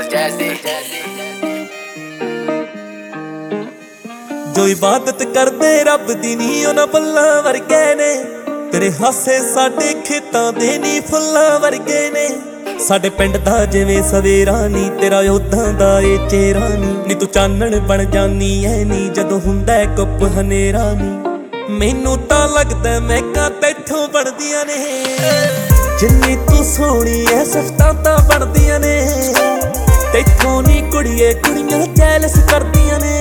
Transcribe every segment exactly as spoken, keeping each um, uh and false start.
जो इबादत करदे रब दी नी उन्हां बल्लां वर्गे ने, तेरे हासे साडे खेतां दे नी फुल्लां वर्गे ने। साडे पिंड दा जिवें सवेरा नी, तेरा उदां दा ए चेहरा नी। नी तू चानण बन जानी ऐ नी जदों हुंदा ऐ गुप हनेरा नी। मैनू तां लगदा महकां तैथों बनदियां ने, जिन्नी तू सोहणी ऐ सिफतां तां बनदियां ने। तैथों नी कुड़िए कुड़ियां जैलस करदियां ने,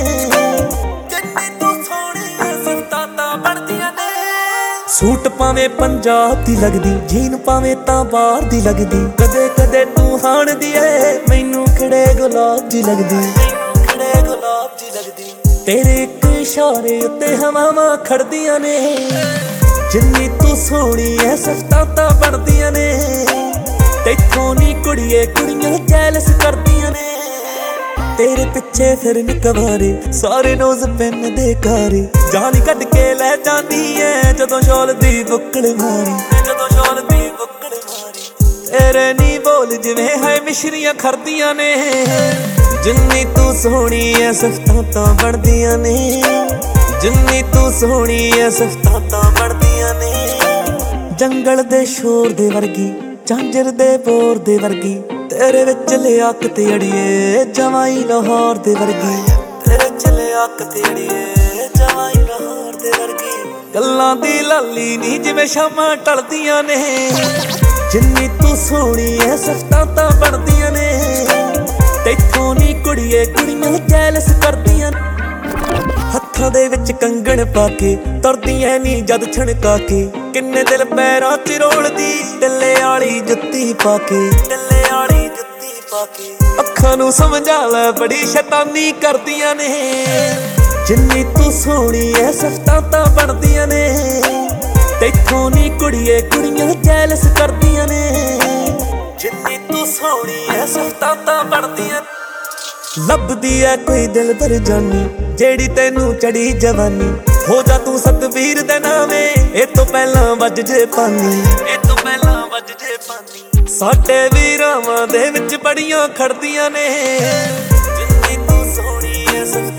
सूट पावे पंजाब दी लगदी, जीन पावे तां बाहर दी लगदी। कदे कदे तू हाण दी ऐ मैनू खड़े गुलाब दी लगदी, खड़े गुलाब दी लगदी। तेरे इक इशारे उत्ते हवावां खड़दियां ने, जिन्नी तू सोहणी ऐ सिफतां तां बनदियां ने। तैथों नी कुड़िए कुड़ियां जैलस करदियां ने। तेरे पिछे फिर निकवारे सारे नोज पेन दे कारे, जान कट के लै जांदी ऐ जदों शॉल दी बुक्कड़ मारी, जदों शॉल दी बुक्कड़ मारी। तेरे नी बोल जिवें है मिश्रियां खरदियां ने, जिन्नी तू सोहणी ऐ सिफतां तां बनदियां ने। जिन्नी तू सोहणी ऐ सिफतां तां बनदियां ने। जंगल दे शोर दे वर्गी, झांजर दे बोर दे वर्गी। तेरे विच लियाक ते अड़िए जवाई लाहौर दे वर्गी, तेरे च लियाक ते अड़िए जवाई लाहौर दे वर्गी। गल्लां दी लाली नी जिवें शामां टलदियां ने, जिन्नी तू सोहणी ऐ सिफतां तां बनदियां ने। तैथों नी कुड़िए कुड़ियां जैलस करदियां ने। हत्थां दे विच कंगण पाके तुरदियां नी जद छणका के, किन्ने दिल पैरां च रोलदी टिल्ले आली जुत्ती पाके, टिल्ले आली जुत्ती पाके। अखां नूं समझा लै बड़ी शैतानी करदियां ने, जिन्नी तू सोहणी ऐ सिफतां तां बनदियां ने। तैथों नी कुड़िए कुड़ियां जैलस करदियां ने, जिन्नी तू सोहणी ऐ सिफतां तां बनदियां। लभदी ऐ कोई दिल भर जानी जेड़ी तैनू चढ़ी जवानी, हो जा तू सतवीर दे नावे ए तो पहला वज जे पानी, ए तो पहला वज जे पानी। साडे वीरावां दे विच बड़ियां खड़दियां ने, जिन्नी तू सोहणी ऐ।